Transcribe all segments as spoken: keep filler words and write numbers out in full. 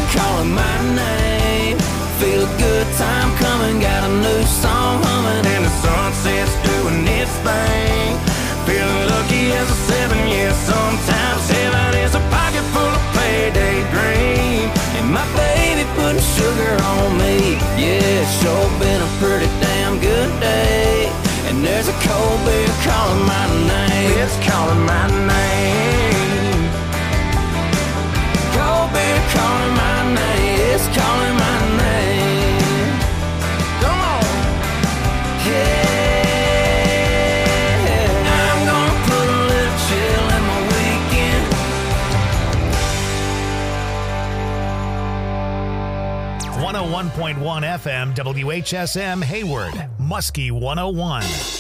calling my name. Feel a good time coming, got a new song humming, and the sunset's doing its thing. Feeling lucky as a seven, yeah, sometimes heaven is a pocket full of payday dream. And my baby putting sugar on me, yeah, it's sure been a pretty damn good day. And there's a cold beer calling my name, it's calling my name. Cold beer calling my name, it's calling my name. Come on. Yeah, I'm gonna put a little chill in my weekend. one oh one point one F M W H S M Hayward, Muskie one oh one.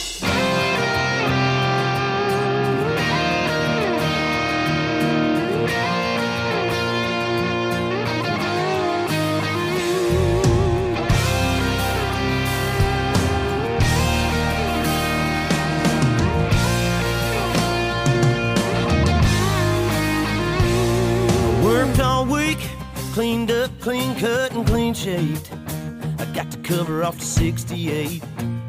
Worked all week, cleaned up, clean cut, and clean shaved. I got the cover off the sixty-eight.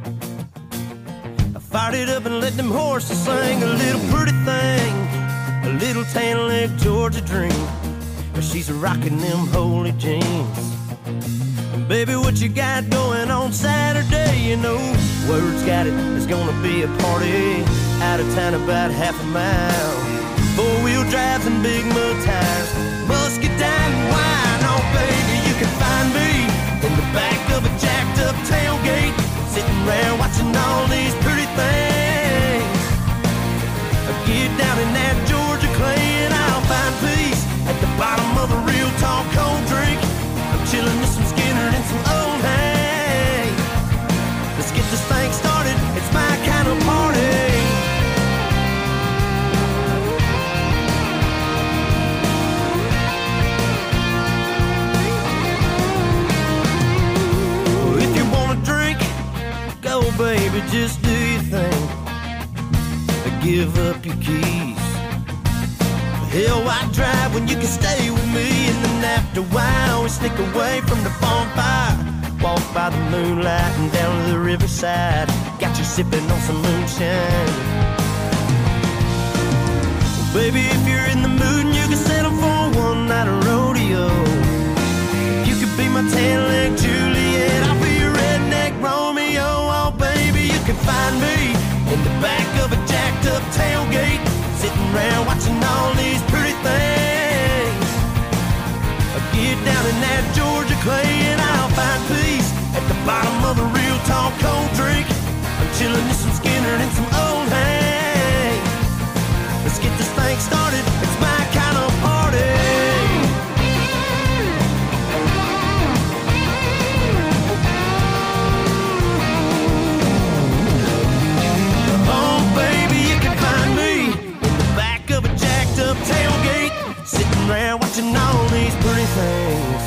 I fired it up and let them horses sing a little pretty thing, a little tan leg Georgia dream. But she's rocking them holy jeans. And baby, what you got going on Saturday? You know, word's got it, there's gonna be a party out of town about half a mile. Four-wheel drives and big mud tires, musket down and wine. Oh, baby, you can find me in the back of a jacked-up tailgate, sitting around watching all these pretty things. I get down in that Georgia clay and I'll find peace at the bottom of a real tall cold drink. I'm chilling with some Skinner and some old hay. Let's get this thing started, it's my kind of party. Baby, just do your thing. Give up your keys. Hell, why drive when you can stay with me? And then after a while, we sneak away from the bonfire, walk by the moonlight and down to the riverside. Got you sipping on some moonshine. Well, baby, if you're in the mood and you can settle for one night of rodeo, you could be my tan-leg Juliet, I'll be your redneck Romeo. Oh, baby, you can find me in the back of a jacked-up tailgate, sitting around watching all these pretty things. I get down in that Georgia clay and I'll find peace at the bottom of a real tall cold drink. I'm chilling with some Skinner and some old hay. Let's get this thing started, it's my kind of party. Tailgate, sitting around watching all these pretty things.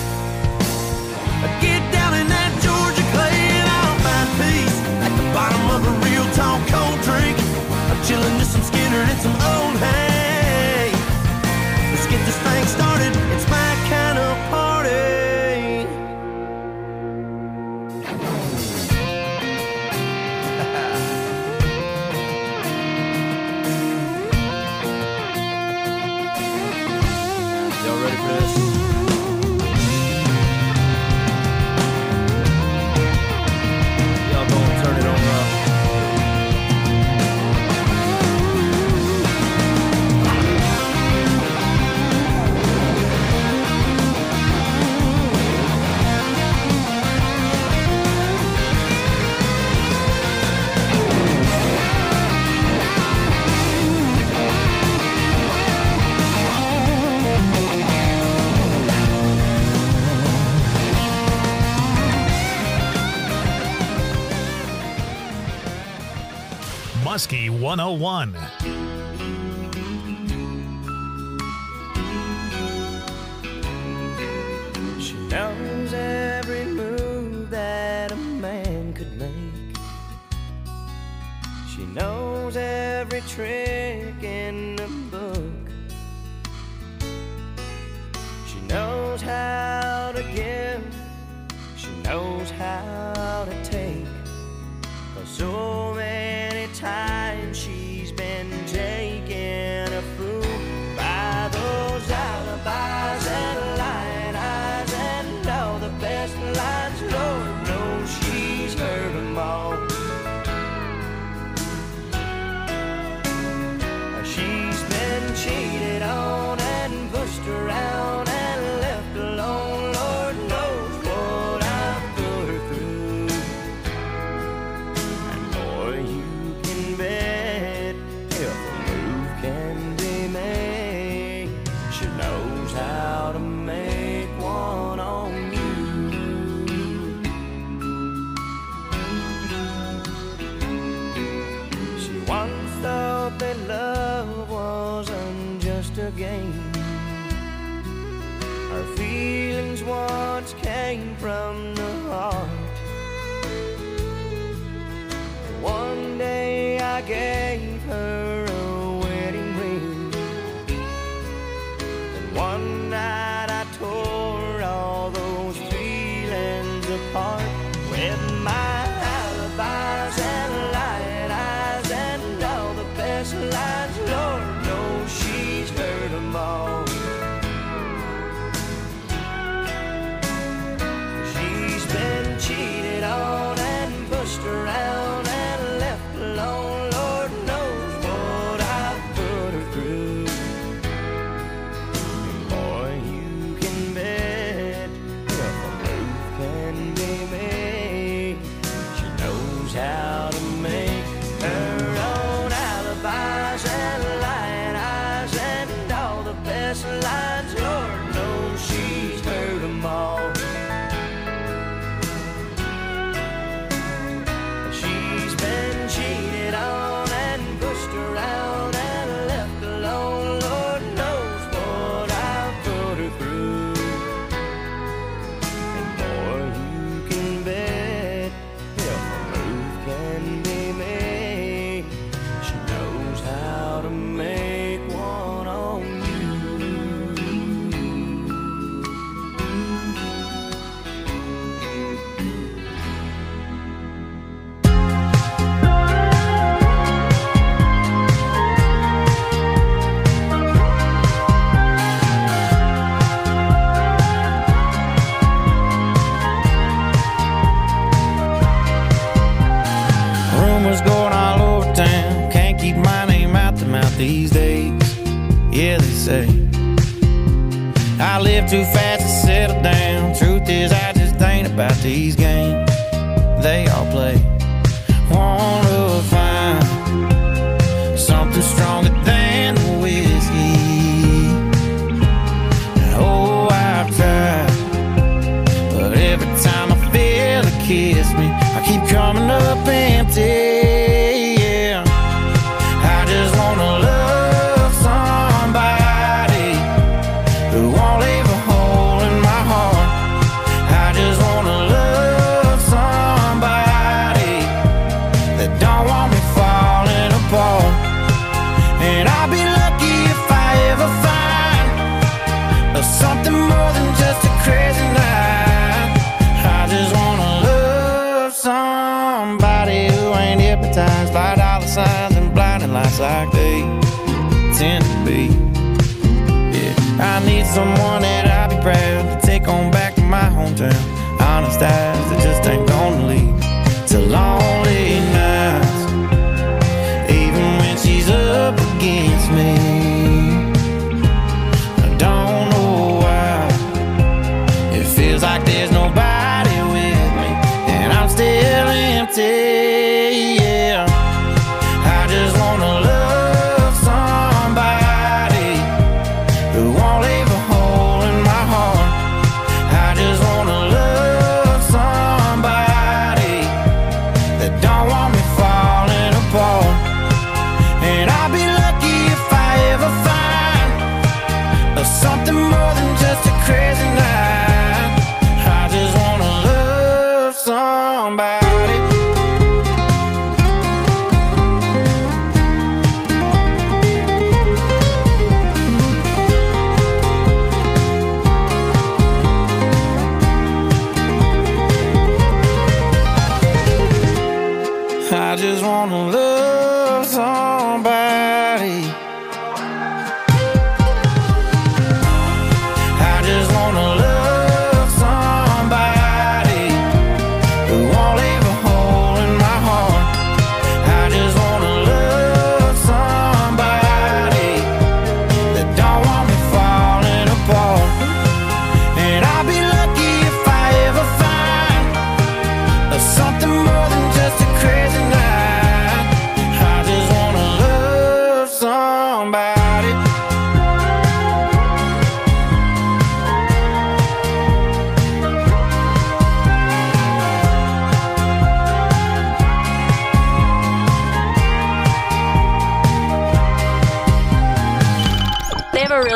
I get down in that Georgia clay and I'll find peace at the bottom of a real tall cold drink. I'm chilling with some Skinner and some old hay. Let's get this thing started, it's my kind of party. Muskie one oh one. She knows every move that a man could make. She knows every trick in the book. She knows knows how to give, she knows how to take. 'Cause so many times she's been taken a fool by those alibis and lying eyes and all the best lines. Lord knows she's heard them all. She's been cheated on and pushed around and left alone. Lord knows what I've put her through. And boy, you can bet if a move can be made, she knows how to make one on you. She once thought that love wasn't just a game. Her feelings once came from the heart. One day I gave her a wedding ring, and one night I tore all those feelings apart with my alibis and lying eyes and all the best lines. Lord knows she's heard them all. She's been cheated on and pushed around and left alone. Lord knows what I've put her through. And boy, you can bet if a move can be made, she knows how to make her own alibis and lying eyes and all the best lines. Lord knows she's heard them all. She's been cheated on and pushed around and left alone. Lord knows what I've put her through. And boy, you can bet if a move can be made, she knows how to make one on you. Rumors going all over town, can't keep my name out the mouth these days. Yeah, they say I live too fast to settle down. Truth is, I just ain't about these games they all play. Wanna find something stronger than the whiskey. And oh, I've tried, but every time I feel it kiss me, I keep coming up empty. Yeah, I just wanna love somebody who won't leave a hole in my heart. I just wanna love somebody that don't want me falling apart. And I'll be lucky if I ever find something more than just a crazy night. I just wanna love somebody who ain't hypnotized by dollar signs and blinding lights like they tend to be. Yeah, I need someone that I'll be proud to take on back to my hometown. Honest eyes that just ain't gonna lead to lonely nights, even when she's up against me. I don't know why it feels like there's nobody with me, and I'm still empty. Yeah, I just wanna love somebody who won't leave a hole in my heart. I just wanna love somebody that don't want me falling apart. And I'll be lucky if I ever find something more than just a crazy night. I just wanna love somebody.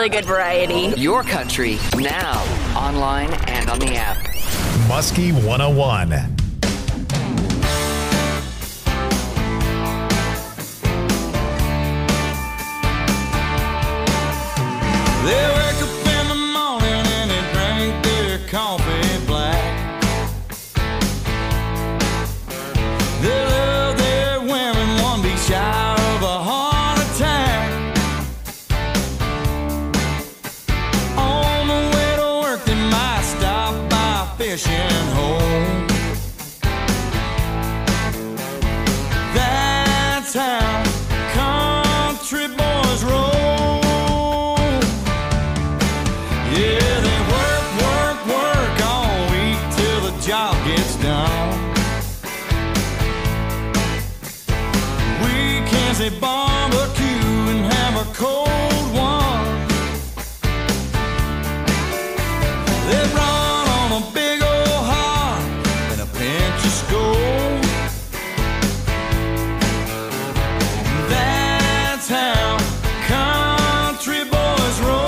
really good variety. Your country, now, online and on the app. Muskie one oh one. They wake up in the morning and they drink their coffee black. They love their women, one be shy of a heart attack. On the way to work they might stop by a fishing hole. That's how country boys roll. Yeah, they work, work, work all week till the job gets done. Weekends they barbecue and have a cold one. They run on a big old heart and a pinch of Skoal. That's how country boys roll.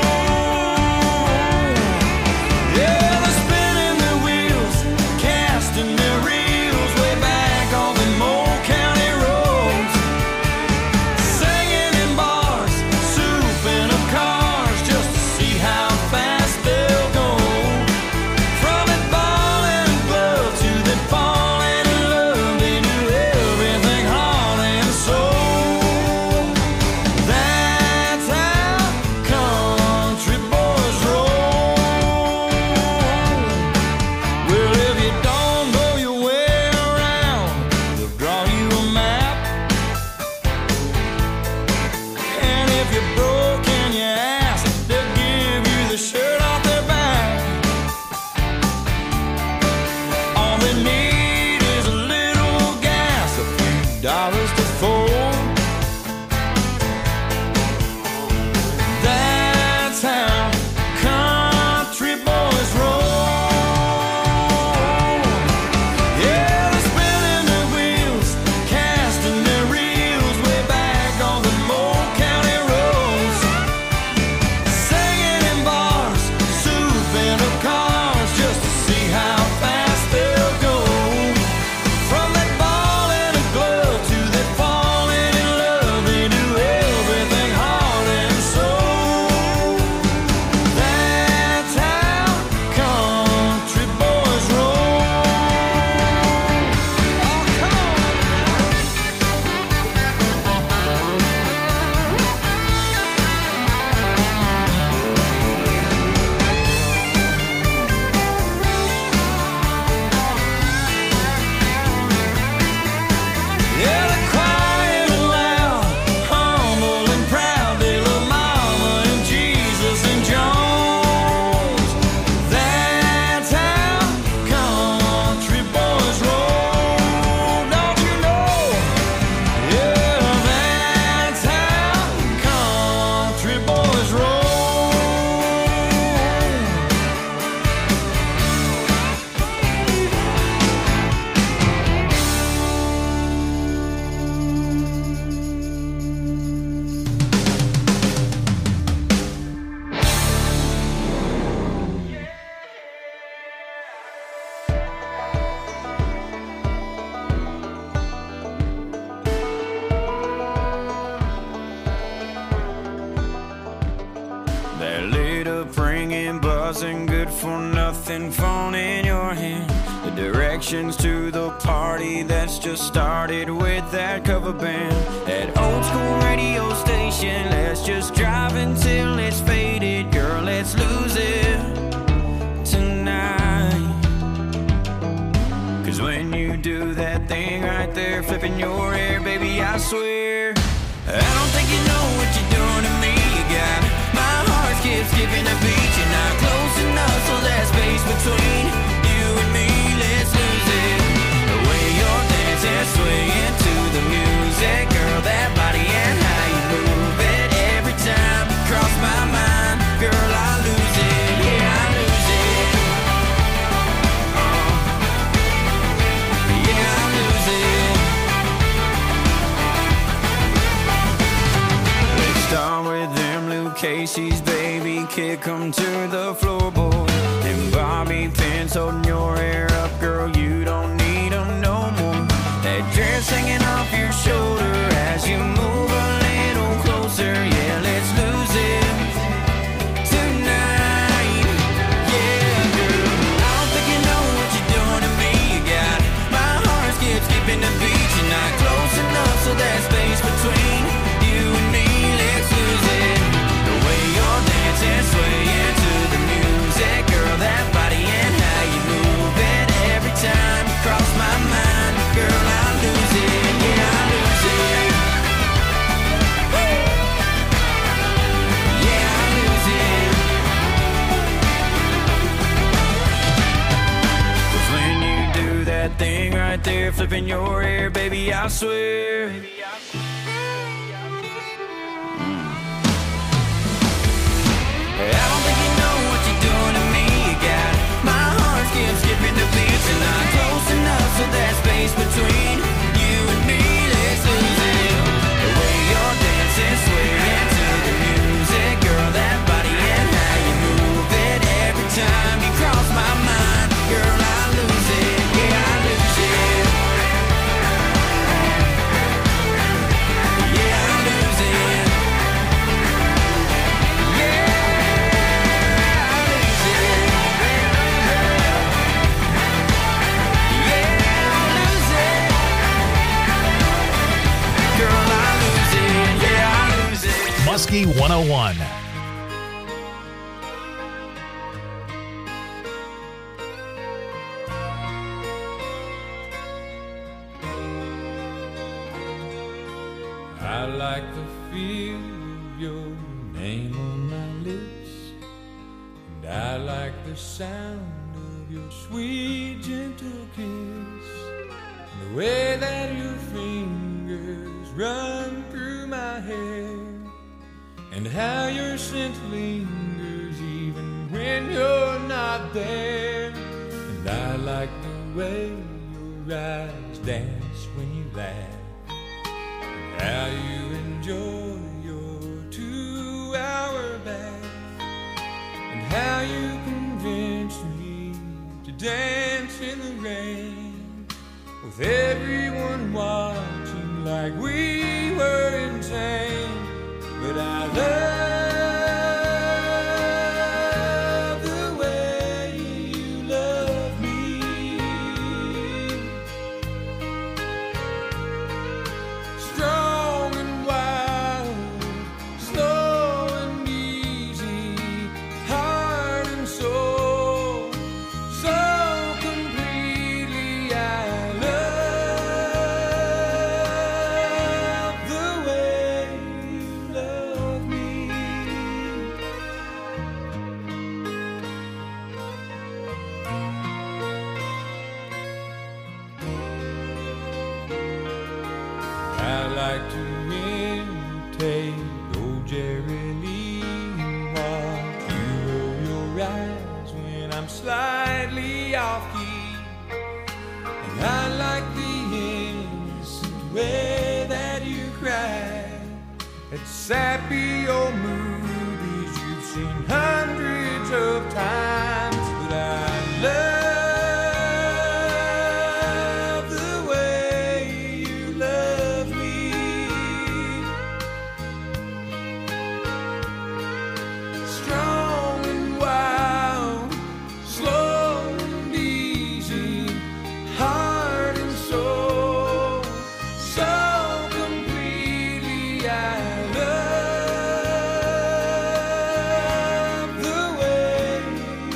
buzzing, good for nothing, phone in your hand. The directions to the party that's just started with that cover band. That old school radio station, let's just drive until it's faded. Girl, let's lose it tonight. Cause when you do that thing right there, flipping your hair, baby, I swear I don't think you know what you're doing to me. You got my heart skips skipping a beat. You're not close enough, so that space between you and me, let's lose it. The way you're dancing, swinging to the music, girl, that body and how you move it. Every time you cross my mind, girl, I lose it. Yeah, I lose it. Uh, yeah, I lose it. floorboard. And bobby pins holding your hair up, girl, you don't need them no more. That dress hanging off your shoulder as you move a little closer. Yeah, let's lose it tonight. Yeah, girl, I don't think you know what you're doing to me. You got my heart skip skipping the beat. You're not close enough, so that space between you and me, let's lose it. The way you're dancing, swaying to the music, girl, that body and how you move it. Every time you cross my mind, girl, I lose it. Yeah, I lose it. Yeah, I lose it. 'Cause when you do that thing right there, flipping your hair, baby, I swear. I don't think you know what you're doing to me. You got my heart skip skipping the beats. You're not close enough, so that space between you and me, let's lose it. The way you're dancing, swaying to the music, girl, that body and how you move it. Every time you cross my mind, girl, I lose it. Yeah, I lose it. Yeah, I lose it. Muskie one oh one. I like the feel of your name on my lips, and I like the sound of your sweet, gentle kiss, and the way that your fingers run through my hair, and how your scent lingers even when you're not there. And I like the way your eyes dance when you laugh, how you enjoy your two-hour bath, and how you convince me to dance in the rain, with everyone watching like we were insane. But I love the way you love me. Strong and wild, slow and easy, heart and soul, so completely I love the way you love me. I like to imitate old Jerry Lee and watch you roll your eyes when I'm slightly off key. And I like the innocent way that you cry at sappy old movies you've seen hundreds of times. But I love the way you love me. Strong and wild, slow and easy, heart and soul, so completely I love the way you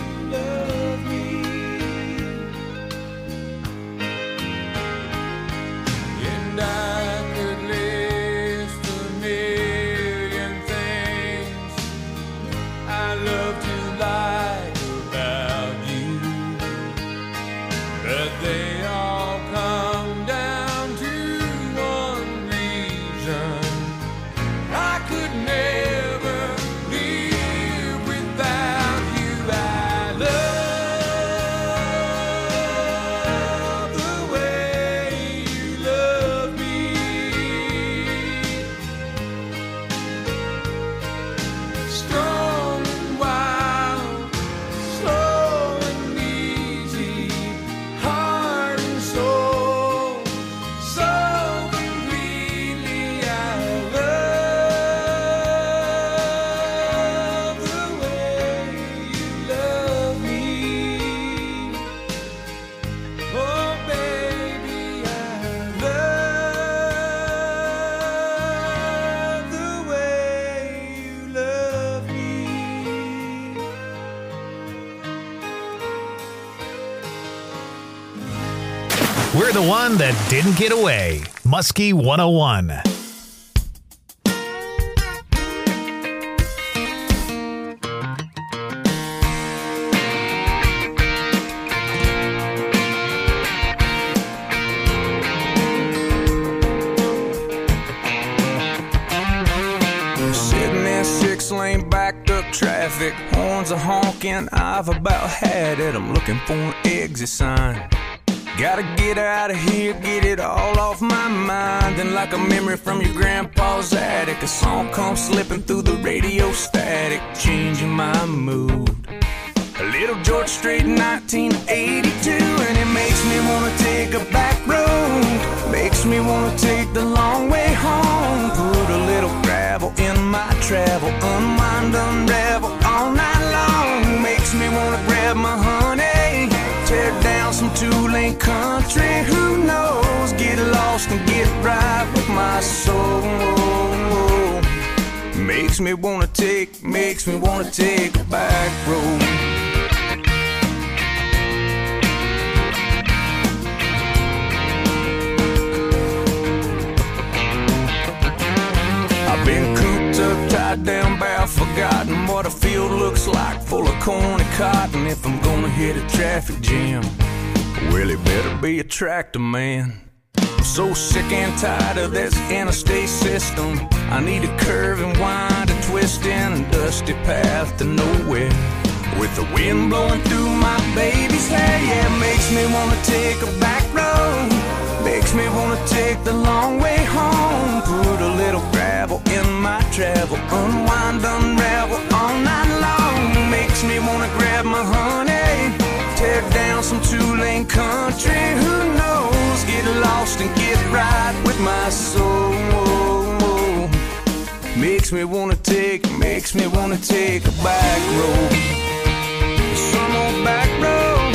We're the one that didn't get away. Muskie one oh one. Sitting in six-lane backed up traffic, horns are honking, I've about had it. I'm looking for an exit sign. Gotta get out of here, get it all off my mind. And like a memory from your grandpa's attic, a song comes slipping through the radio static, changing my mood. A little George Strait, nineteen eighty-two, and it makes me wanna take a back road, makes me wanna take the long way home. Put a little gravel in my travel, unwind, unravel all night long. Makes me wanna grab my honey, tear down some two-lane country. Who knows? Get lost and get right with my soul. Makes me wanna take, makes me wanna take a back road. I've been cooped up, tied down, bound, forgotten what a field looks like, full of corn and cotton. If I'm gonna hit a traffic jam, well, it better be a tractor man. I'm so sick and tired of this interstate system. I need a curve and wind, a twist in a dusty path to nowhere, with the wind blowing through my baby's hair. Yeah, it makes me wanna take a back road, makes me wanna take the long way home. Put a little gravel in my travel, unwind, unravel all night long. Makes me wanna grab my honey, tear down some two-lane country. Who knows? Get lost and get right with my soul. Makes me wanna take, makes me wanna take a back road, some old back road.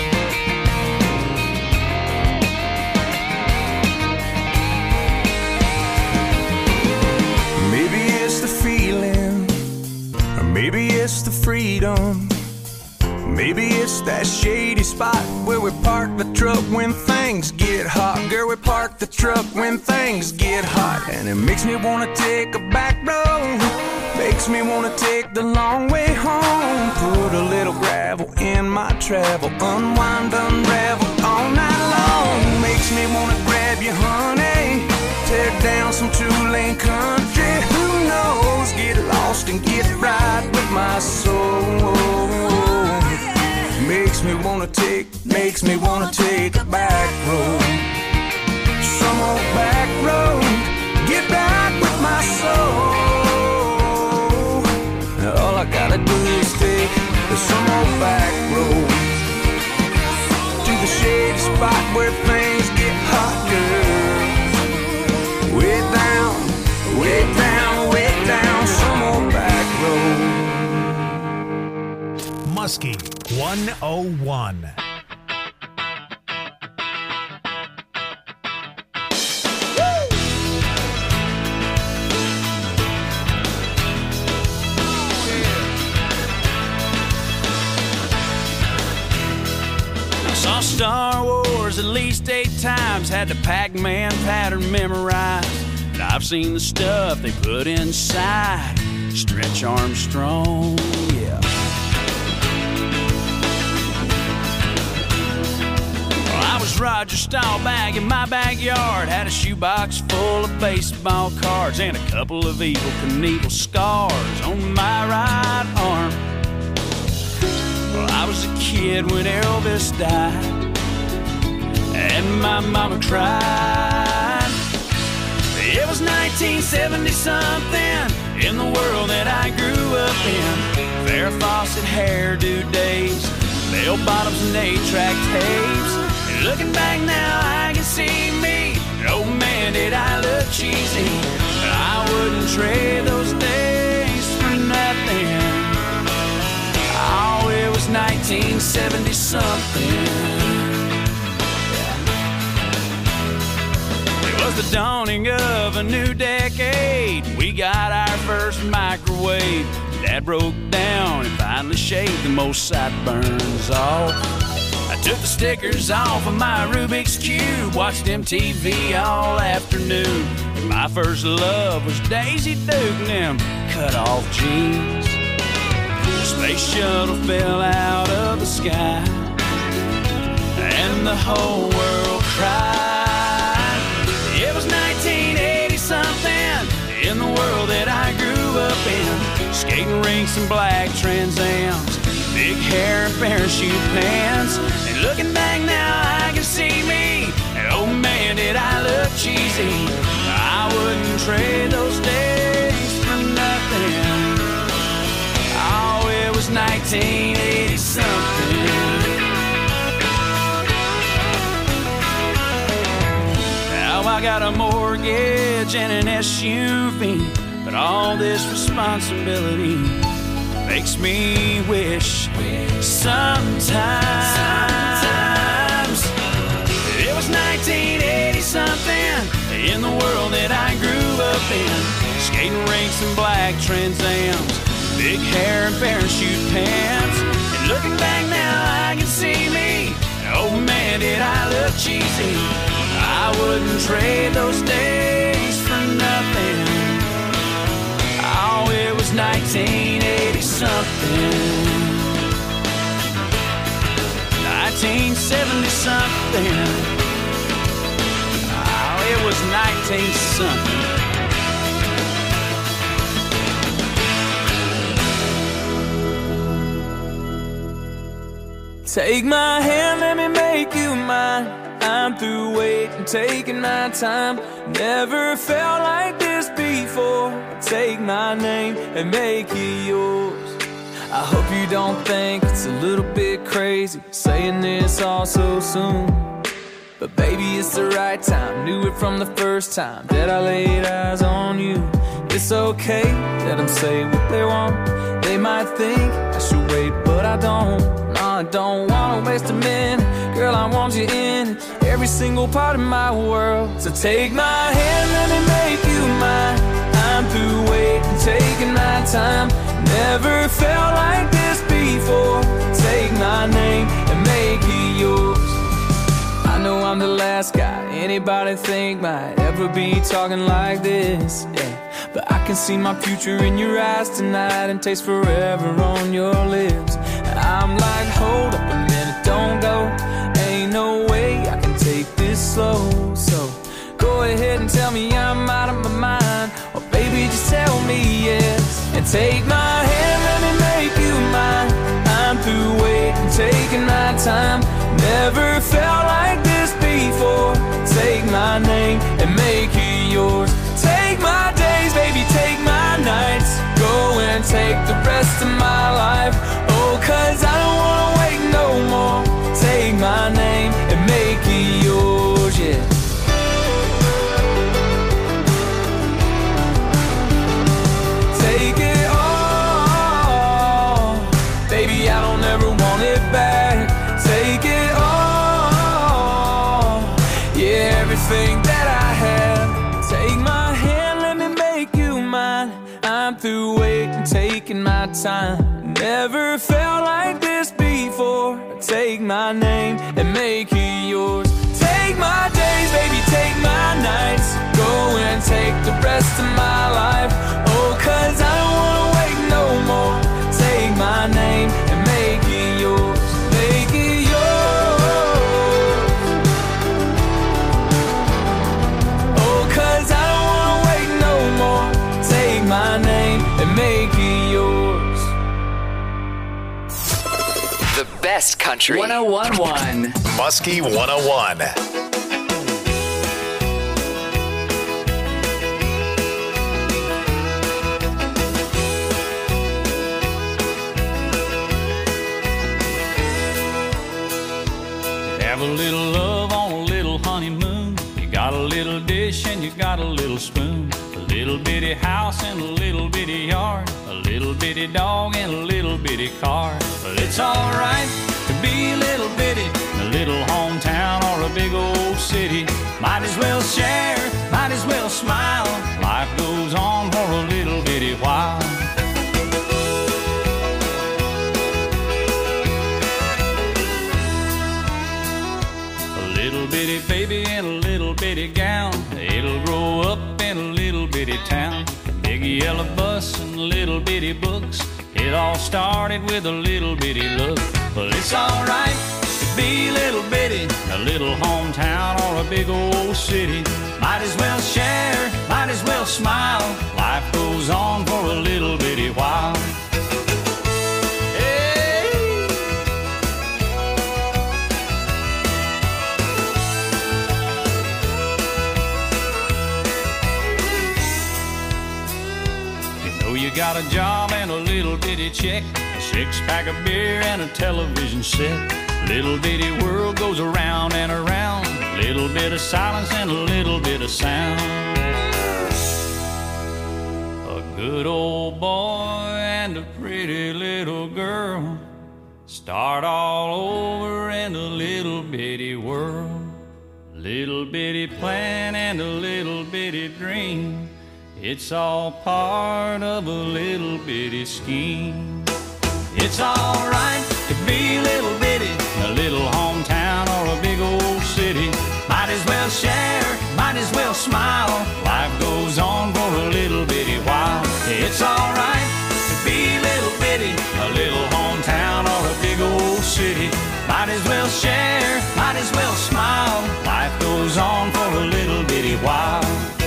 Maybe it's the feeling, or maybe it's the freedom. Maybe it's that shady spot where we park the truck when things get hot. Girl, we park the truck when things get hot. And it makes me wanna take a back road, makes me wanna take the long way home. Put a little gravel in my travel, unwind, unravel all night long. Makes me wanna grab you, honey, tear down some two-lane country. Who knows? Get lost and get right with my soul. Makes me wanna take, makes me wanna take a back road, some old back road. Get right with my soul. All I gotta do is take some old back road to the shady spot where things get hot, girl. Way down, way down, way down, some old back road. Muskie one oh one. I saw Star Wars at least eight times, had the Pac-Man pattern memorized. And I've seen the stuff they put inside Stretch Armstrong, yeah. I was Roger Staubach in my backyard, had a shoebox full of baseball cards and a couple of Evel Knievel scars on my right arm. Well, I was a kid when Elvis died, and my mama cried. It was nineteen seventy something in the world that I grew up in. Farrah Fawcett hairdo days, bell bottoms and eight-track tapes. Looking back now, I can see me. Oh man, did I look cheesy. I wouldn't trade those days for nothing. Oh, it was nineteen seventy something. It was the dawning of a new decade. We got our first microwave. Dad broke down and finally shaved the most sideburns off. I took the stickers off of my Rubik's Cube, watched M T V all afternoon. And my first love was Daisy Duke and them cut-off jeans. The space shuttle fell out of the sky, and the whole world cried. It was nineteen eighty something in the world that I grew up in. Skating rinks and black Trans Ams, big hair and parachute pants. And looking back now, I can see me. And oh man, did I look cheesy. I wouldn't trade those days for nothing. Oh, it was nineteen eighty something. Now I got a mortgage and an S U V, but all this responsibility makes me wish sometimes, sometimes it was nineteen eighty something in the world that I grew up in. Skating rinks and black Trans Ams, big hair and parachute pants. And looking back now, I can see me. Oh man, did I look cheesy. I wouldn't trade those days for nothing. Oh, it was nineteen eighty something, nineteen seventy something. Oh, it was nineteen something. Take my hand, let me make you mine. I'm through waiting, taking my time. Never felt like this before. Take my name and make it yours. I hope you don't think it's a little bit crazy saying this all so soon. But baby, it's the right time. Knew it from the first time that I laid eyes on you. It's okay, let them say what they want. They might think I should wait, but I don't. No, I don't wanna waste a minute. Girl, I want you in every single part of my world. So take my hand, let me make you mine. I'm through waiting, taking my time. Never felt like this before. Take my name and make it yours. I know I'm the last guy anybody think might ever be talking like this, yeah. But I can see my future in your eyes tonight and taste forever on your lips. And I'm like, hold up a minute, don't go. Ain't no way I can take this slow. So go ahead and tell me I'm out of my mind, or baby, just tell me yes. And take my hand, let me make you mine. I'm through waiting, taking my time. Never felt like this before. Take my name and make it yours. Take my days, baby, take my nights. Go and take the rest of my life. Oh, cause I don't wanna wait no more. Take my name and make it yours, yeah. Take it all, baby, I don't ever want it back. Take it all, yeah, everything that I have. Take my hand, let me make you mine. I'm through waiting, taking my time. Never felt like this before. Take my name and make it yours. Take my days, baby, take my nights. Go and take the rest of my life. Oh, cause I don't wanna wait no more. Take my name and make it yours. Make it yours. Oh, cause I don't wanna wait no more. Take my name and make it yours. The best country. one oh one point one Muskie one oh one. Have a little love on a little honeymoon. You got a little dish and you got a little spoon. A little bitty house and a little bitty yard. A little bitty dog and a little bitty car. But it's alright to be a little bitty. A little hometown or a big old city. Might as well share, might as well smile. Life goes on for a little bitty while. bitty gown. It'll grow up in a little bitty town. Big yellow bus and little bitty books. It all started with a little bitty look. Well, it's alright to be little bitty, a little hometown or a big old city. Might as well share, might as well smile. Life goes on for a little bitty while. You got a job and a little bitty check, a six-pack of beer and a television set. Little bitty world goes around and around. Little bit of silence and a little bit of sound. A good old boy and a pretty little girl start all over in a little bitty world. Little bitty plan and a little bitty dream. It's all part of a little bitty scheme. It's alright to be little bitty, a little hometown or a big old city. Might as well share, might as well smile. Life goes on for a little bitty while. It's alright to be little bitty, a little hometown or a big old city. Might as well share, might as well smile. Life goes on for a little bitty while.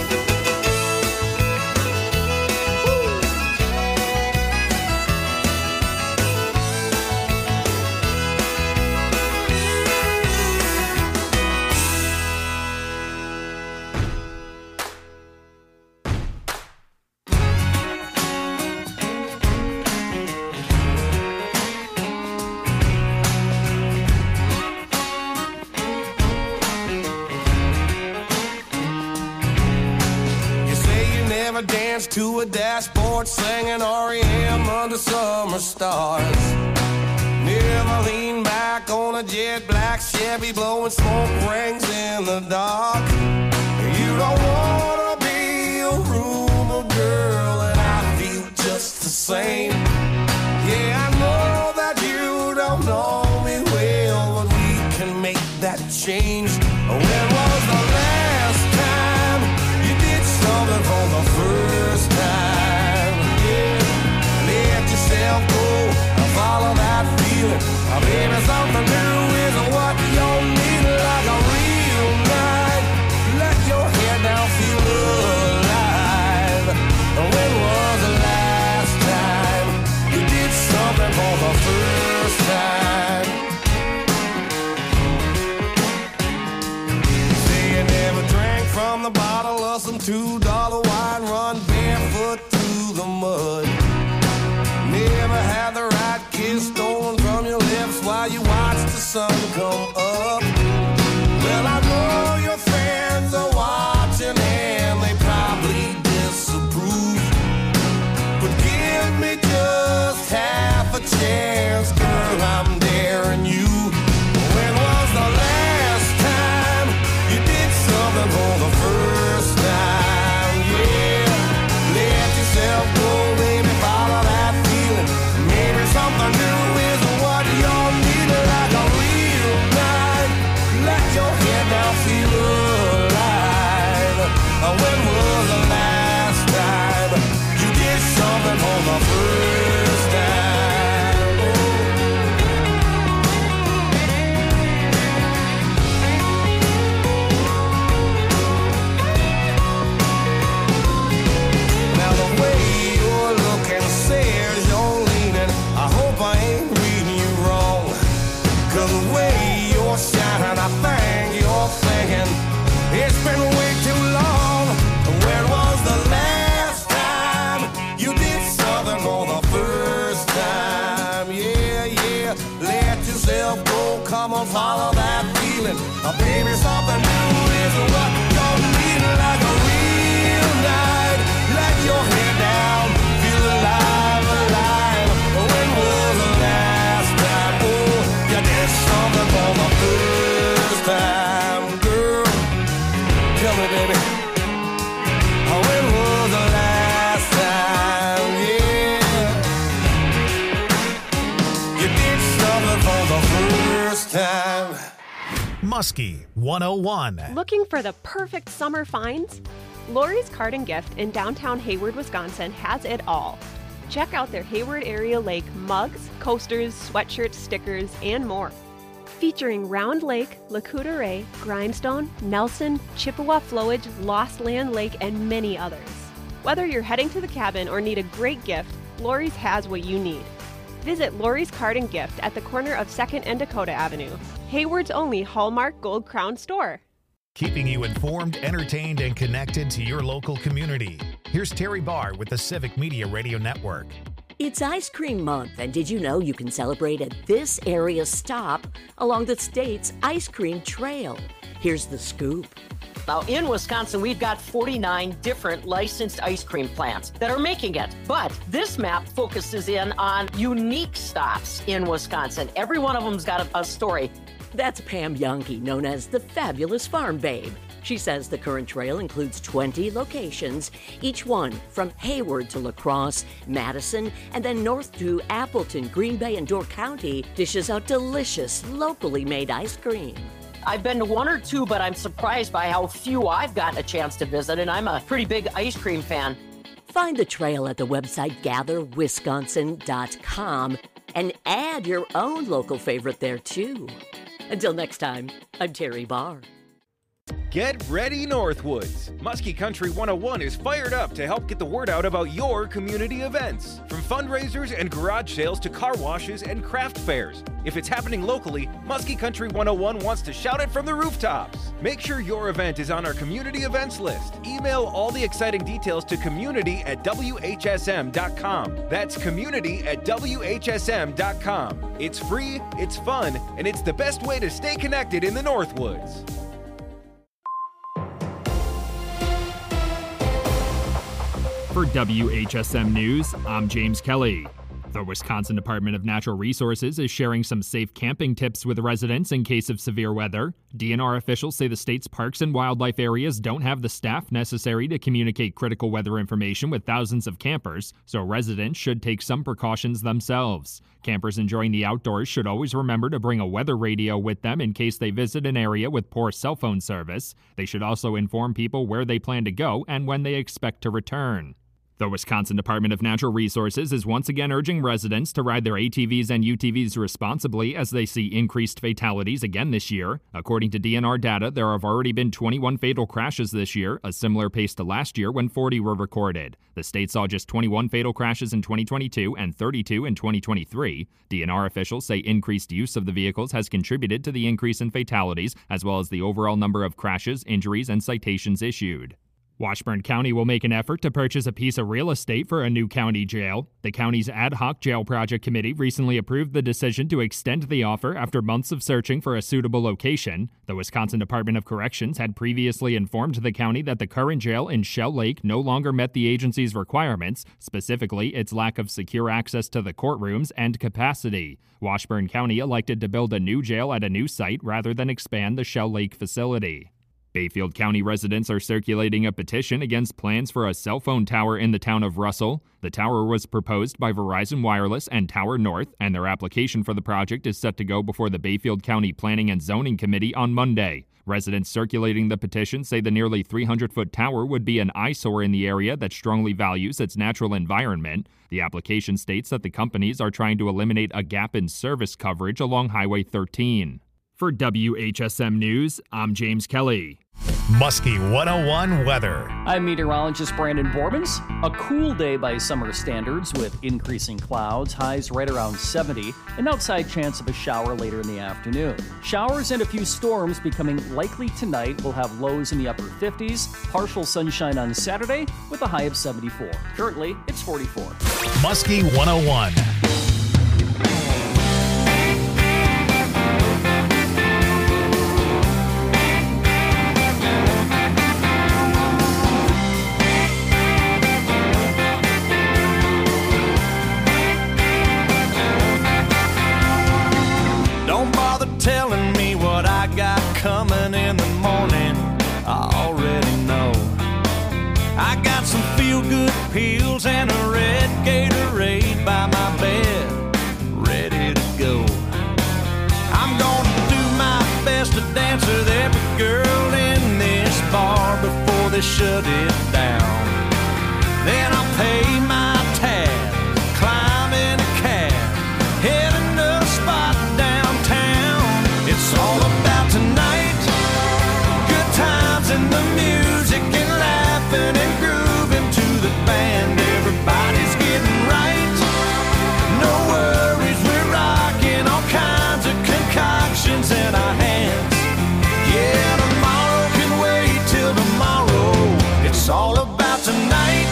To a dashboard singing R E M under summer stars. Never lean back on a jet black Chevy blowing smoke rings in the dark. You don't wanna be a rumor girl, and I feel just the same. Yeah, I know that you don't know me well, but we can make that change. When was the last time you did something for the first time? Yeah, let yourself go and follow that feeling. Oh, baby, something new is what you need, like a real night. Let your head down, feel alive. When was the last time you did something for the first time? Say you never drank from the bottle of some two dollar wine, run barefoot through the mud. Never had the right kiss stolen from your lips while you watched the sun come up. Well, I know your friends are watching and they probably disapprove, but give me just half a chance, girl, I'm daring you. When was the last time you did something for the first time? Yeah, let yourself go, baby, follow that feeling. Maybe something new is what you need, like a real night. Let your head down, feel alive. When was the last time you did something for the first time? Now the way you're looking says you're leaning. I hope I ain't reading you wrong, 'cause the way you're shining, I think you're thinking it's been way too long. When was the last time you did something for the first time? Yeah, yeah, let yourself go, come on, follow that feeling. Oh, baby, something new is what you're needing, like a real night. Let your head down, feel alive, alive. When was the last time, oh, you did something for the first time, girl? Tell me, baby, oh, when was the last time, yeah, you did something for the first time? Muskie one oh one. Looking for the perfect summer finds? Lori's Card and Gift in downtown Hayward, Wisconsin has it all. Check out their Hayward Area Lake mugs, coasters, sweatshirts, stickers, and more. Featuring Round Lake, Lakuta Ray, Grindstone, Nelson, Chippewa Flowage, Lost Land Lake, and many others. Whether you're heading to the cabin or need a great gift, Lori's has what you need. Visit Lori's Card and Gift at the corner of second and Dakota Avenue, Hayward's only Hallmark Gold Crown store. Keeping you informed, entertained, and connected to your local community. Here's Terry Barr with the Civic Media Radio Network. It's Ice Cream Month, and did you know you can celebrate at this area stop along the state's Ice Cream Trail? Here's the scoop. Now, in Wisconsin, we've got forty-nine different licensed ice cream plants that are making it. But this map focuses in on unique stops in Wisconsin. Every one of them's got a, a story. That's Pam Youngke, known as the Fabulous Farm Babe. She says the current trail includes twenty locations, each one from Hayward to La Crosse, Madison, and then north to Appleton, Green Bay, and Door County dishes out delicious, locally made ice cream. I've been to one or two, but I'm surprised by how few I've gotten a chance to visit, and I'm a pretty big ice cream fan. Find the trail at the website gather wisconsin dot com and add your own local favorite there, too. Until next time, I'm Terry Barr. Get ready, Northwoods! Muskie Country one oh one is fired up to help get the word out about your community events. From fundraisers and garage sales to car washes and craft fairs. If it's happening locally, Muskie Country one oh one wants to shout it from the rooftops. Make sure your event is on our community events list. Email all the exciting details to community at W H S M dot com. That's community at W H S M dot com. It's free, it's fun, and it's the best way to stay connected in the Northwoods. For W H S M News, I'm James Kelly. The Wisconsin Department of Natural Resources is sharing some safe camping tips with residents in case of severe weather. D N R officials say the state's parks and wildlife areas don't have the staff necessary to communicate critical weather information with thousands of campers, so residents should take some precautions themselves. Campers enjoying the outdoors should always remember to bring a weather radio with them in case they visit an area with poor cell phone service. They should also inform people where they plan to go and when they expect to return. The Wisconsin Department of Natural Resources is once again urging residents to ride their A T Vs and U T Vs responsibly as they see increased fatalities again this year. According to D N R data, there have already been twenty-one fatal crashes this year, a similar pace to last year when forty were recorded. The state saw just twenty-one fatal crashes in twenty twenty-two and thirty-two in twenty twenty-three. D N R officials say increased use of the vehicles has contributed to the increase in fatalities, as well as the overall number of crashes, injuries, and citations issued. Washburn County will make an effort to purchase a piece of real estate for a new county jail. The county's ad hoc jail project committee recently approved the decision to extend the offer after months of searching for a suitable location. The Wisconsin Department of Corrections had previously informed the county that the current jail in Shell Lake no longer met the agency's requirements, specifically its lack of secure access to the courtrooms and capacity. Washburn County elected to build a new jail at a new site rather than expand the Shell Lake facility. Bayfield County residents are circulating a petition against plans for a cell phone tower in the town of Russell. The tower was proposed by Verizon Wireless and Tower North, and their application for the project is set to go before the Bayfield County Planning and Zoning Committee on Monday. Residents circulating the petition say the nearly three hundred foot tower would be an eyesore in the area that strongly values its natural environment. The application states that the companies are trying to eliminate a gap in service coverage along Highway thirteen. For W H S M News, I'm James Kelly. Muskie one oh one weather. I'm meteorologist Brandon Borbans. A cool day by summer standards with increasing clouds, highs right around seventy, an outside chance of a shower later in the afternoon. Showers and a few storms becoming likely tonight. Will have lows in the upper fifties, partial sunshine on Saturday with a high of seventy-four. Currently, it's forty-four. Muskie one oh one. Telling me what I got coming in the morning, I already know. I got some feel-good pills and a red Gatorade by my bed. dance with every girl in this bar before they shut it down. Then I'll pay my tab, climb in a cab, heading to a spot downtown. It's all about tonight, good times and the music and laughing and grooving to the band. Everybody's getting right, no worries, we're rocking all kinds of concoctions in our hands. Yeah, tomorrow can wait till tomorrow. It's all about tonight.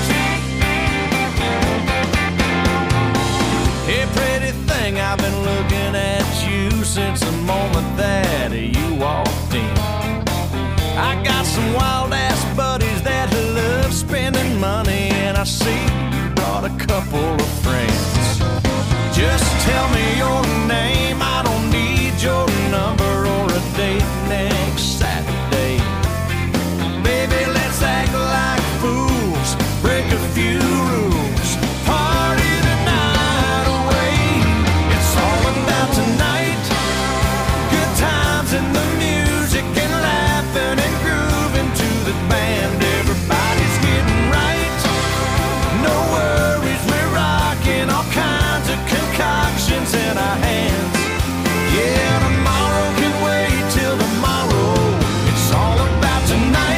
Hey, pretty thing, I've been looking at you since the moment that you walked in. I got some wild-ass buddies that love spending money, and I see you brought a couple of friends. Just tell me your name, I don't need your number or a date next Saturday. Baby, let's act like fools, break a few rules, party the night away. It's all about tonight, good times and the music and laughing and grooving to the band. Everybody's getting right, no worries, we're rocking all kinds of concoctions in our hands. Yeah, tomorrow can wait till tomorrow. It's all about tonight.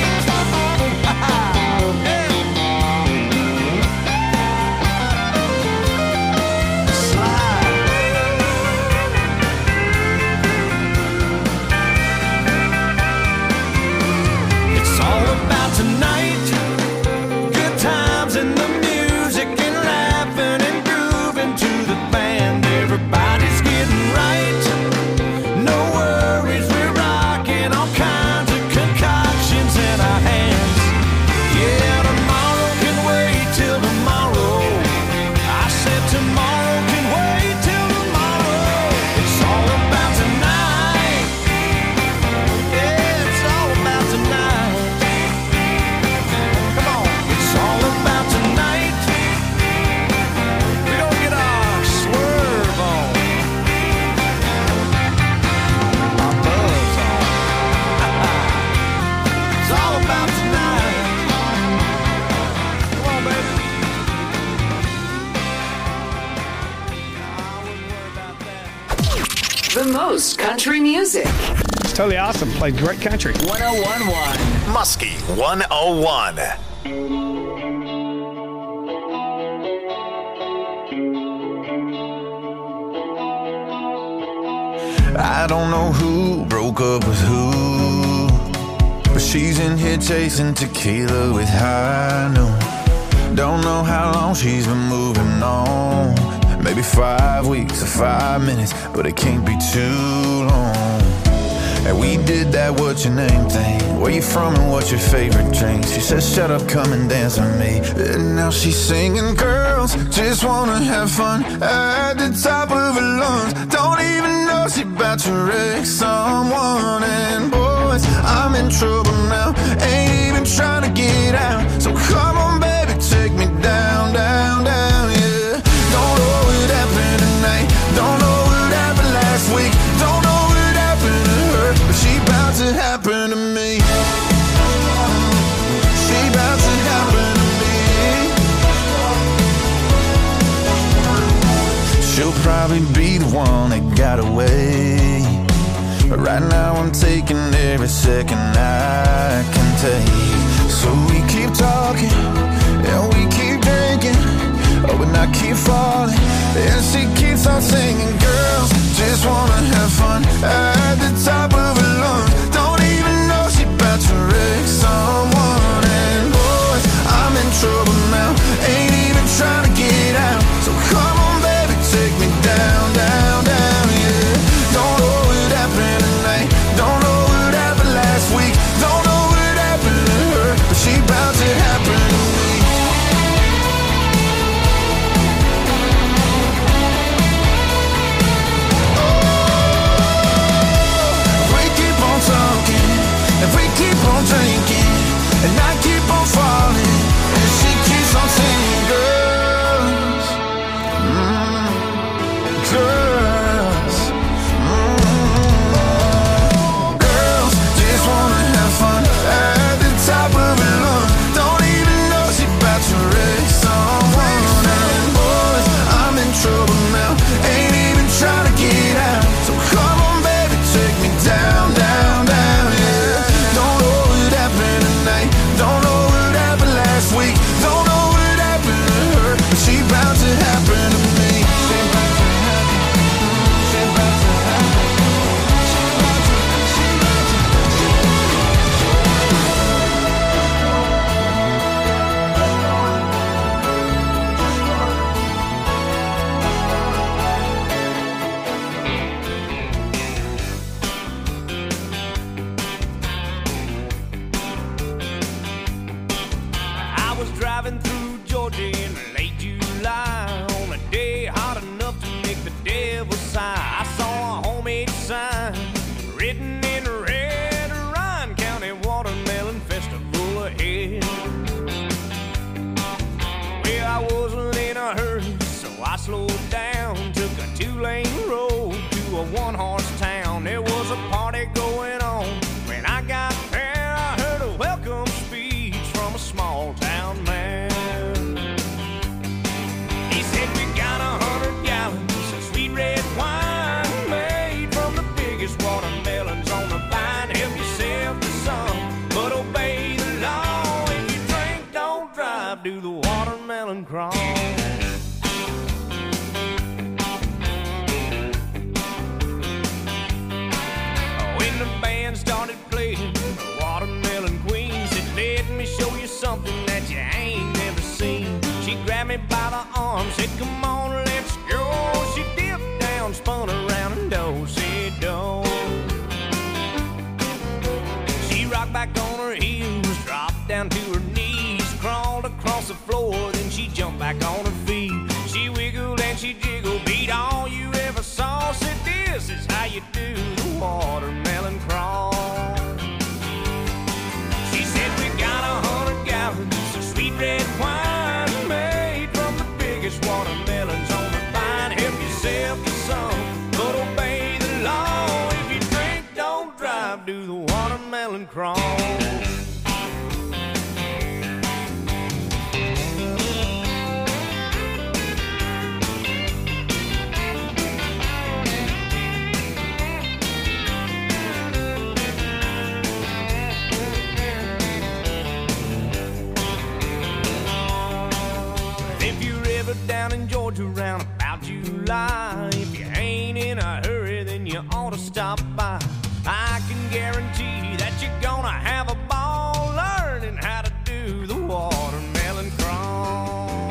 It's all about tonight, good times and the music and laughing and grooving to the band. Everybody's getting right, no worries, we're rocking all kinds of concoctions in our hands. Yeah, tomorrow can wait till tomorrow. I said tomorrow can wait till tomorrow. It's all about tonight. Yeah, it's all about tonight. Come on, it's all about tonight. We don't get our swerve on, our buzz on. It's all about tonight. Come on, baby. The most country music. It's totally awesome. Played great country. one oh one point one. Muskie one oh one. I don't know who broke up with who, but she's in here chasing tequila with high noon. Don't know how long she's been moving on. Maybe five weeks or five minutes, but it can't be too long. And we did that what's your name thing. Where you from and what's your favorite drink? She says shut up, come and dance with me. And now she's singing, girls just wanna have fun at the top of her lungs. Don't even know she about to wreck someone. And boys, I'm in trouble now, ain't even trying to get out. So come on baby, take me down, down, down, yeah. Don't know what happened tonight, don't know what happened last week, don't know what happened to her, but she about to happen to me. She about to happen to me. She'll probably be the one that got away, but right now I'm taking every second I can take. So we keep talking, and we keep drinking, oh, and I keep falling, and she keeps on singing, girls just wanna have fun at the top of her lungs. Don't even know she about to wreck someone. And boys, I'm in trouble now, ain't even trying to get out. So come on baby, take me down, down, down, yeah. Don't know what happened tonight, don't know what happened last week, don't know what happened to her, but she about to happen to me. one-horse town. There was a party going on. When I got there, I heard a welcome speech from a small-town man. He said, we got a hundred gallons of sweet red wine made from the biggest watermelons on the vine. Help yourself to some, but obey the law. If you drink, don't drive, do the watermelon crawl. When the band started playing the Watermelon Queen, said, let me show you something that you ain't never seen. She grabbed me by the arm, said, come on, let's go. She dipped down, spun around, and do-si-do. She rocked back on her heels, dropped down to her knees, crawled across the floor, then she jumped back on her feet. She wiggled and she jiggled, beat all you ever saw. Said, this is how you do the watermelon crawl. She said, we got a hundred gallons of sweet red wine made from the biggest watermelons on the vine. Help yourself to some, but obey the law. If you drink, don't drive, do the watermelon crawl. Down in Georgia round about July, if you ain't in a hurry, then you ought to stop by. I can guarantee that you're gonna have a ball learning how to do the watermelon crawl.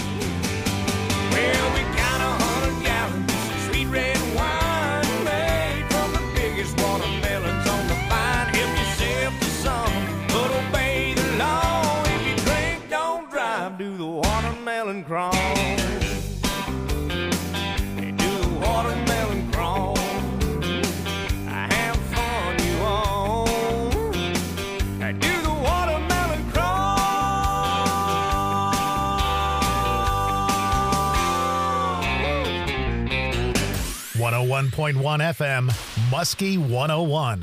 Well, we got a hundred gallons of sweet red wine made from the biggest watermelons on the vine. Help yourself to some, but obey the law. If you drink, don't drive, do the watermelon crawl. Watermelon crawl. Have fun, you all. Do the watermelon crawl. one oh one point one F M, Muskie one oh one.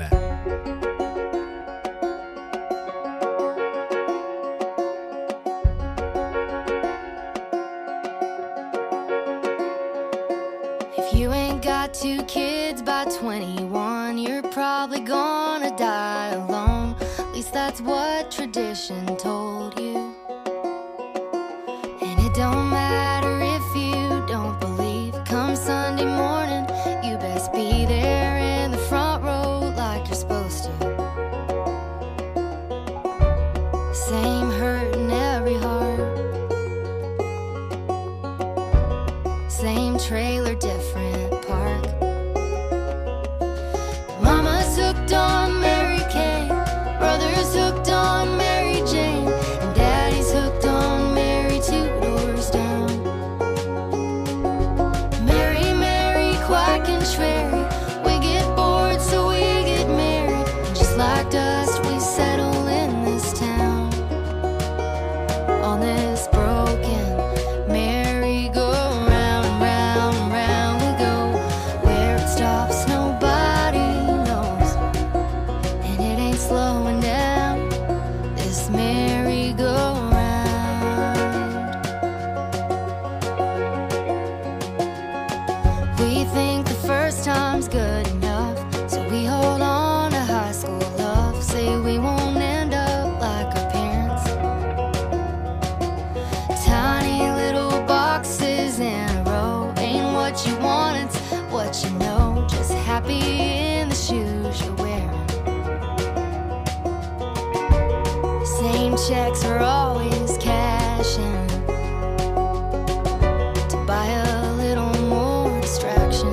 Two kids by twenty-one, you're probably gonna die alone. At least that's what tradition told you. And it don't matter if you don't believe. Come Sunday morning, you best be there in the front row like you're supposed to. Same hurt in every heart, same trailer, different park. Mama's hooked on Mary Kay, brother's hooked on Mary Jane, and daddy's hooked on Mary two doors down. Mary, Mary, quack and Sherry, we get bored so we get married, and just like dust we settle in this town, on this broken merry-go-round. Round, round we go, where it stops nobody knows, and it ain't slowing down, this merry-go-round. We think the first time's good enough, so we hold on to high school love, say we won't end up like our parents. Tiny little boxes in a row, ain't what you want, it's what you know. Just happy in the shoes you're wearing. Same checks are always cashing to buy a little more distraction.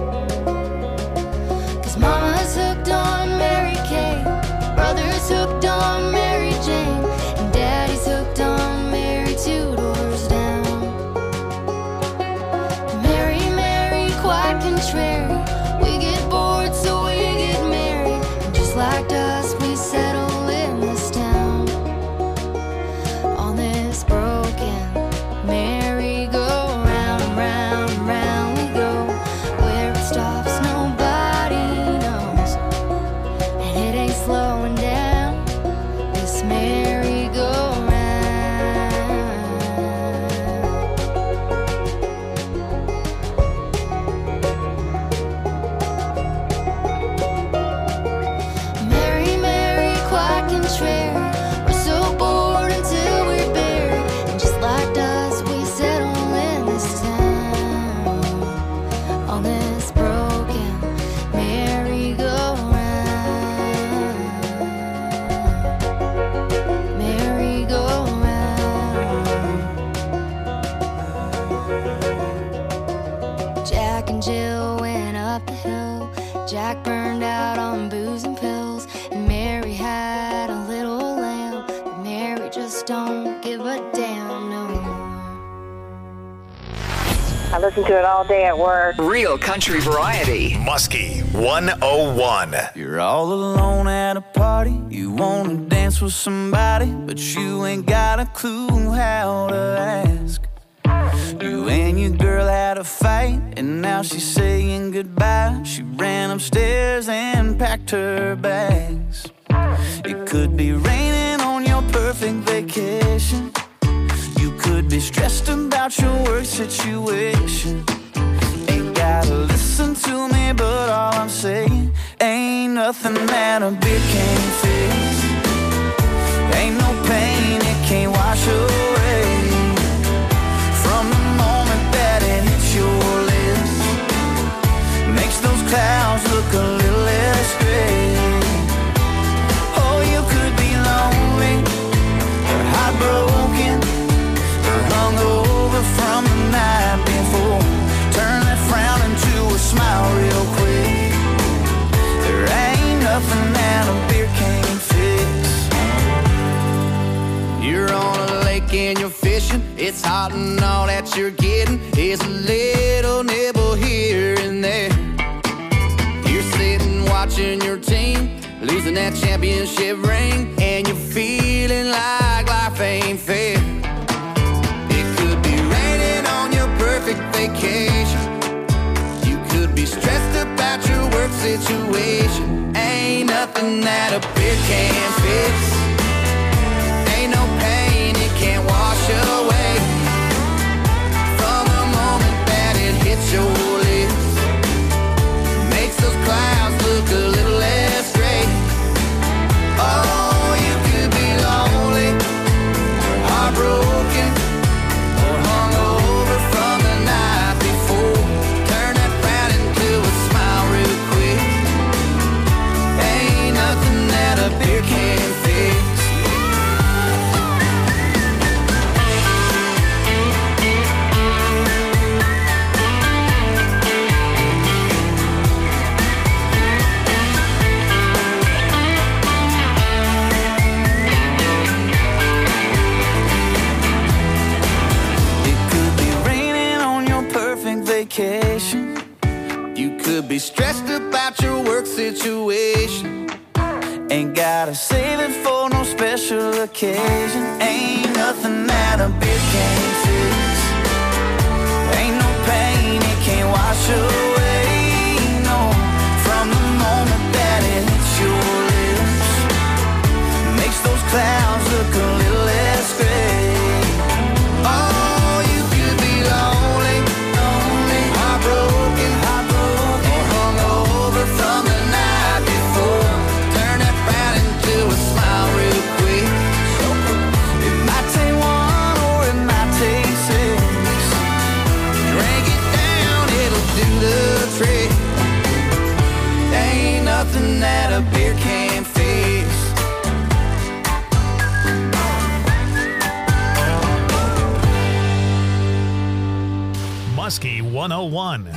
Cause mama's hooked on Mary Kay, brother's hooked on Mary Jane, and daddy's hooked on Mary two doors down. Mary, Mary, quack and Sherry, we get bored so we get married, and just like dust we settle in this town, on Jack burned out on booze and pills, and Mary had a little lamb, but Mary just don't give a damn no more. I listen to it all day at work. Real country variety. Muskie one oh one. You're all alone at a party. You want to dance with somebody, but you ain't got a clue how to ask. You and your girl had a fight, and now she's saying goodbye. She ran upstairs and packed her bags. It could be raining on your perfect vacation. You could be stressed about your work situation. Ain't gotta listen to me, but all I'm saying ain't nothing that a beer can't fix. Ain't no pain it can't wash away. From the moment that it hits your lips, makes those clouds look a little less gray. Oh, you could be lonely, or heartbroken, or hungover from the night before. Turn that frown into a smile real quick. There ain't nothing that a beer can't fix. You're on a lake and you're fishing. It's hot and all that you're getting is a little nibble here and there. You're sitting watching your team losing that championship ring, and you're feeling like life ain't fair. It could be raining on your perfect vacation. You could be stressed about your work situation. Ain't nothing that a beer can't fix. Ain't no pain it can't wash away. From the moment that it hits your lips, makes those clouds look a little less gray. Oh, you could be lonely, or heartbroken, or hungover from the night before. Turn that frown into a smile real quick. Ain't nothing that a beer can't fix. Vacation. You could be stressed about your work situation. Ain't gotta save it for no special occasion. Ain't nothing that a beer can't fix. Ain't no pain it can't wash away. No, from the moment that it hits your lips, makes those clouds look a little less gray. Oh, you could be lonely, broken, heartbroken, or hungover from the night before. Turn that frown into a smile real quick. It might take one or it might take six. Drink it down, it'll do the trick. Ain't nothing that a beer can't fix. Muskie one oh one.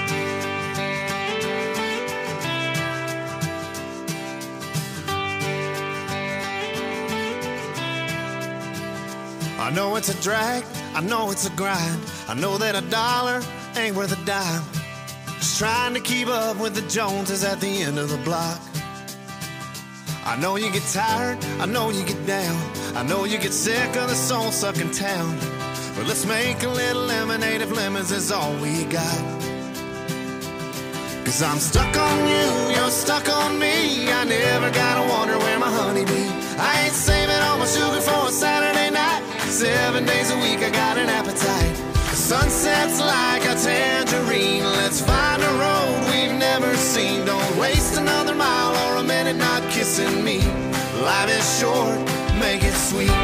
I know it's a drag, I know it's a grind. I know that a dollar ain't worth a dime. Just trying to keep up with the Joneses at the end of the block. I know you get tired, I know you get down. I know you get sick of the soul-sucking town. But let's make a little lemonade if lemons is all we got. Cause I'm stuck on you, you're stuck on me. I never gotta wonder where my honey be. I ain't saving all my sugar for a Saturday night. Seven days a week I got an appetite. The sunset's like a tangerine. Let's find a road we've never seen. Don't waste another mile or a minute not kissing me. Life is short, make it sweet.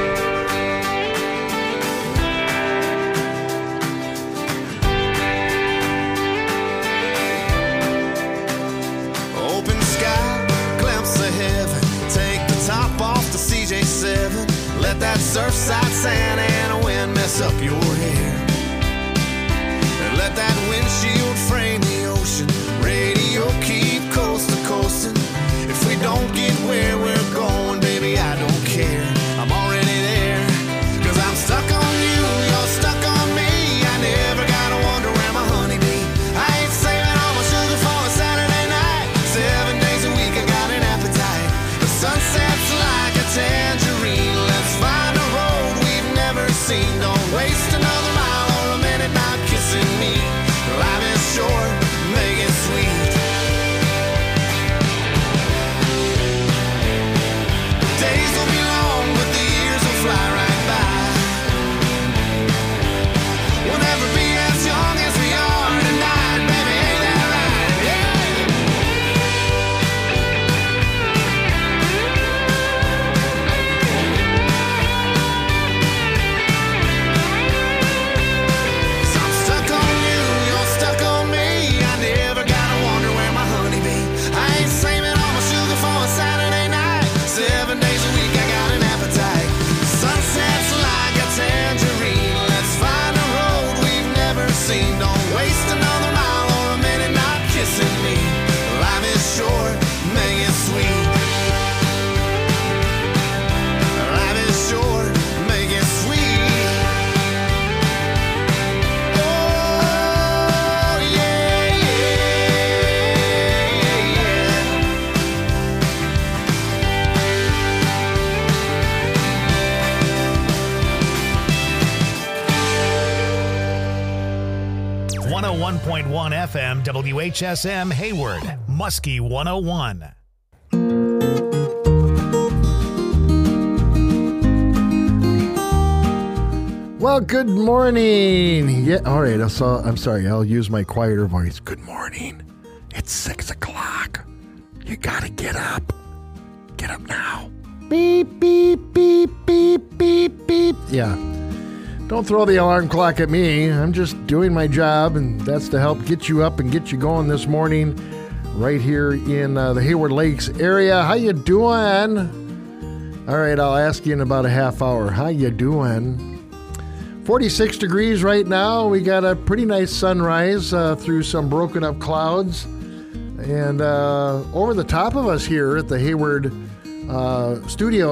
Top off the C J seven. Let that Surfside Santa Ana wind mess up your hair. And let that windshield frame the ocean. Radio keep on F M, W H S M Hayward, Muskie one oh one. Well, good morning. Yeah, all right. I saw, I'm sorry. I'll use my quieter voice. Good morning. It's six o'clock. You gotta get up. Get up now. Beep, beep, beep, beep, beep, beep. Yeah. Don't throw the alarm clock at me. I'm just doing my job, and that's to help get you up and get you going this morning right here in uh, the Hayward Lakes area. How you doing? All right, I'll ask you in about a half hour. How you doing? forty-six degrees right now. We got a pretty nice sunrise uh, through some broken up clouds. And uh, over the top of us here at the Hayward uh, studio